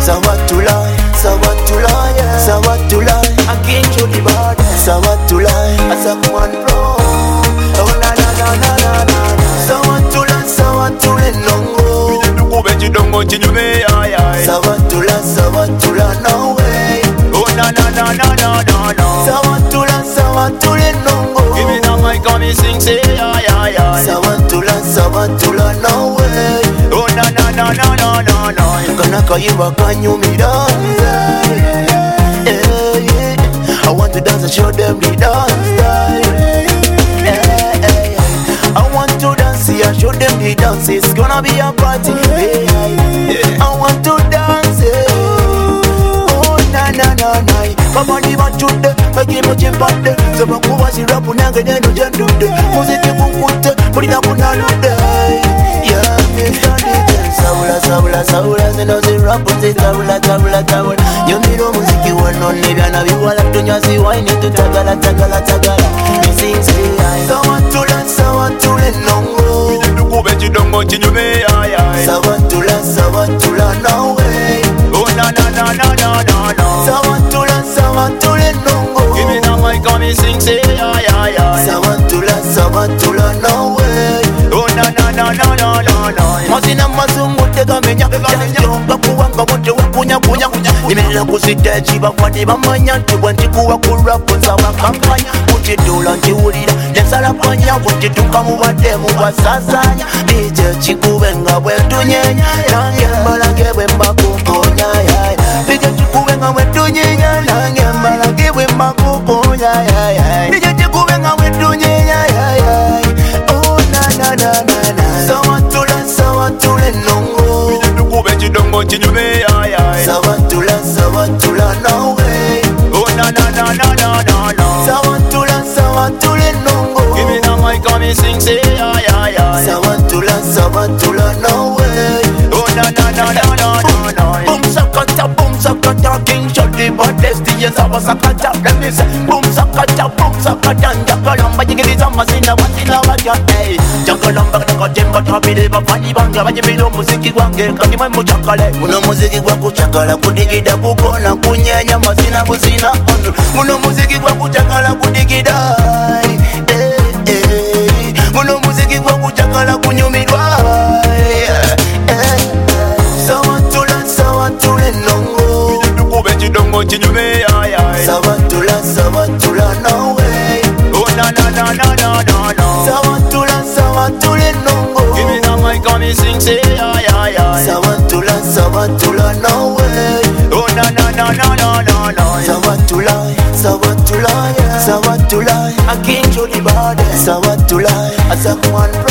Sawatulai, Sawatulai, Sawatulai, again to the border. Sawatulai, as a one pro. Oh na na na na na na. Sawatulai, Sawatulai, no. Go bet you don't go to you, Sawatulai, Sawatulai, no way. Oh na na na na na na na. Sawatulai, Sawatulai, no. Give me that mic, come and sing, say Sawatulai, Sawatulai, no way. Oh na na na na na na na. Gonna call you back on you me dance. I want to dance and show them the dance style. I want to dance and show them the dance. It's gonna be a party. I want to dance. Oh na na na na. Come on, even today, make him much important. So my kuwa si rapu na ganya no jando de. Muziki kukuta, put it up on all day. Yeah, Mr. DJ. Saula, Saula, Saula, se no se rapu se tabula, tabula, tabula. Yo miro muziki wano nevya na viwala tunya si wine tu tagala, tagala, tagala. Me sing say I. Sawatula, Sawatula, no. Go bet you don't go to you, Sawatula, Sawatula, no way. Oh na na na na na na na. Sawatula, Sawatula, no. Give me that mic, come and sing, say Sawatula, Sawatula, no way. Oh na na na na na na na. Mazina mazungu tega menya Jomba kuwanga wote wakunya kunya Nimela kusiteji bakwadi bamanya Tiwanti kuwa kurapu nzawa kampanya Kutidula njiwulira Nensala panya Kutituka muwade muwasasanya Nije chikuwenga wetu nyenya Nange mbalage wemba kukonya Nije chikuwenga wetu nyenya Nange mbalage wemba kukonya Nije chikuwenga wetu nyenya Oh na na na na na Sawatula, Sawatula, no. Go bet you don't go to you, Sawatula, Sawatula, no way. Oh na na na na na na na. Sawatula, Sawatula, no. Give me that mic, come and sing, say Sawatula, Sawatula, no way. Oh na na na na na na na. Boom sakata, king shot the baddest DJ Sawa sakata. Let me say, boom sakata, Jakalamba, jigiliza masina wasina wajate. Jakalamba kaka jenga tabile bafani banga bajibilo muziki wange kanyuma muchakale. Muno muziki gwa kuchakala kudigida kukona kunyenya masina busina. Muno muziki gwa kuchakala kudigida. Muno muziki gwa kuchakala kunyumirwa. Sawatula, Sawatula, no. Go bet you don't go to you, Sawatula, Sawatula, no way. Oh na na na na na na na. Sawatula, Sawatula, no. Give me that mic, come and sing, say Sawatula, Sawatula, no way. Oh na na na na na na na. Sawatula, Sawatula, Sawatula, again to the border. Sawatula, as a one.